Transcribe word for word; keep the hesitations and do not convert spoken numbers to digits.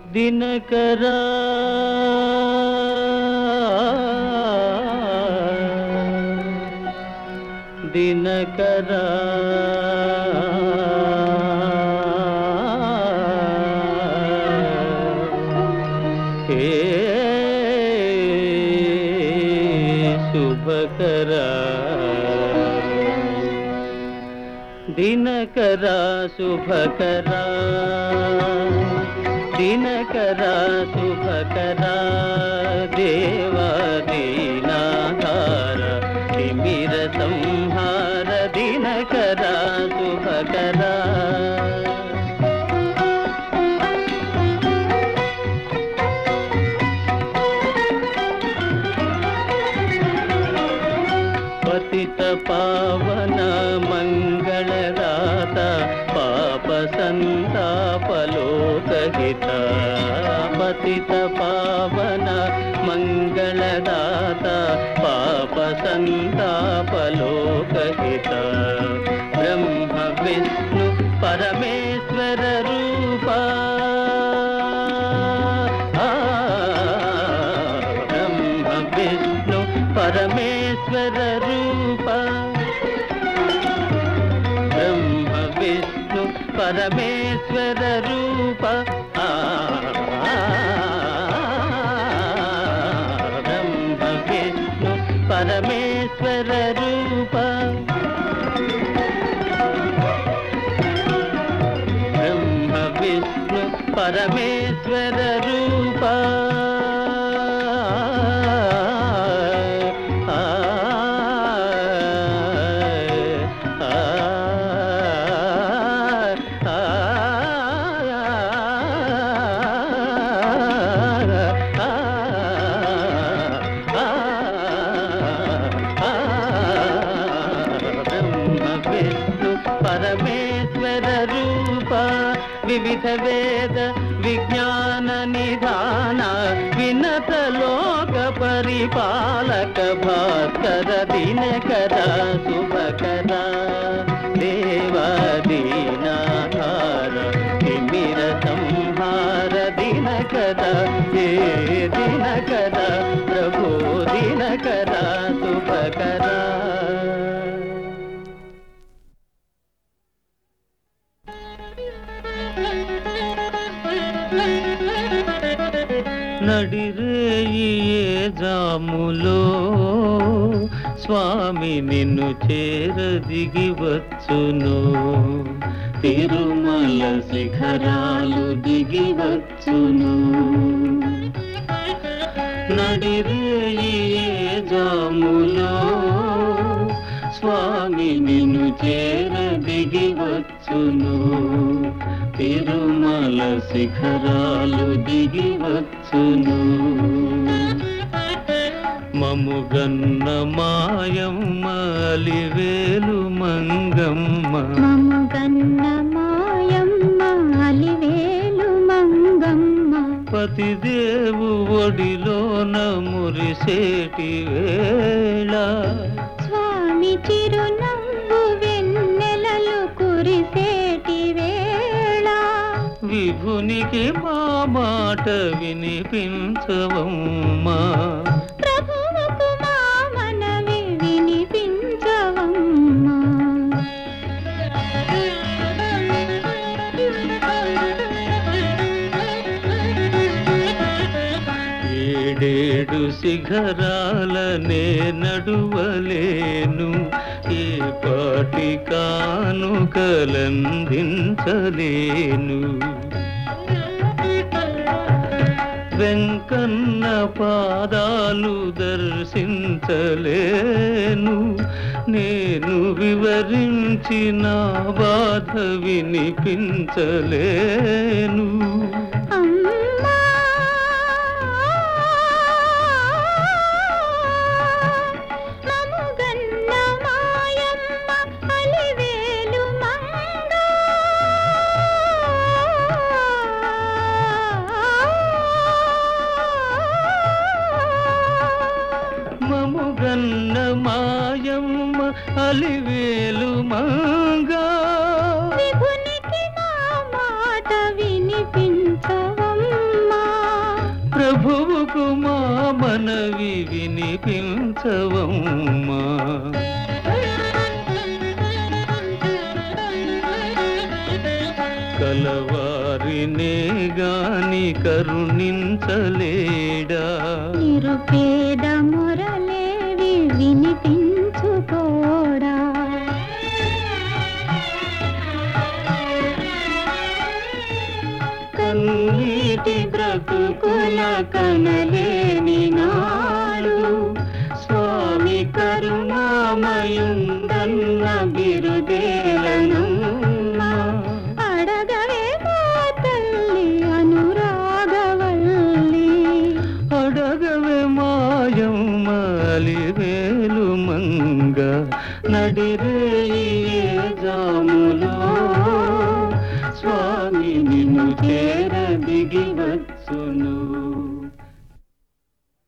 దినకరా దినకరా హే శుభకరా దినకరా శుభకరా దినకరా శుభకరా దేవాదీనాధార తిమిర సంహార దినకరా శుభకరా పతిత పావన మంగళదాత పాప సంతాపలోకహిత పతిత పావన మంగళదాత పాప సంతాపలోకహిత బ్రహ్మ విష్ణు పరమేశ్వర రూపా బ్రహ్మ విష్ణు పరమేశ్వర రూపా బ్రహ్మ విష్ణు పరమేశ్వర రూప బ్రహ్మ విష్ణు పరమేశ్వర రూప బ్రహ్మ విష్ణు పరమేశ్వర రూప పరమేశ్వర రూప వివిధ వేద విజ్ఞాన నిధాన వినత లోక పరిపాలక భాస్కర దినకర శుభకర దేవాదీనాధార తిమిర సంహార దినకర ఏ దినకర ప్రభో దినకర శుభకర నడిరేయి జాములో స్వామి నిన్ను చేరదిగి వచ్చును తిరుమల శిఖరాలు దిగి వచ్చును నడిరేయి జాములో స్వామి నిన్ను చేరదిగి వచ్చును తిరుమల శిఖరాలు దిగి వచ్చును మముగన్న మాయమ్మ అలివేలు మంగమ్మ మముగన్న మాయమ్మ అలివేలు మంగమ్మ పతిదేవు ఒడిలోన మురిసేటి వేళ స్వామి చిరునవ్వు వెన్నెలలు కురిసేటి వేళ విభునికి మా మాట వినిపించవమ్మా ప్రభువుకు మా మనవి వినిపించవమ్మా ఏడేడు శిఖరాలనే నడువలేను ఏ పాటి కానుకలందించలేను వెంకన్న పాదాలు దర్శించలేను నేను వివరించిన బాధ వినిపించలేను మముగన్న మాయమ్మ అలివేలు మంగా విభునికి నా మాట వినిపించవమ్మ మనవి వినిపించవమ్మా. కలవారినే గాని కరుణించలేడా, నిరుపేద మొరలేవి వినిపించుకోడా. కన్నీటి బ్రతుకుల కనలేని నాడు స్వామి కరుణామయుందన్న బిరుదేలనమ్మా. అడగవే మా తల్లి అనురాగవల్లి, అడగవే మాయమ్మ అలివేలు మంగ, నడిరేయి జాములో స్వామి నిన్ను చేర దిగి వచ్చును.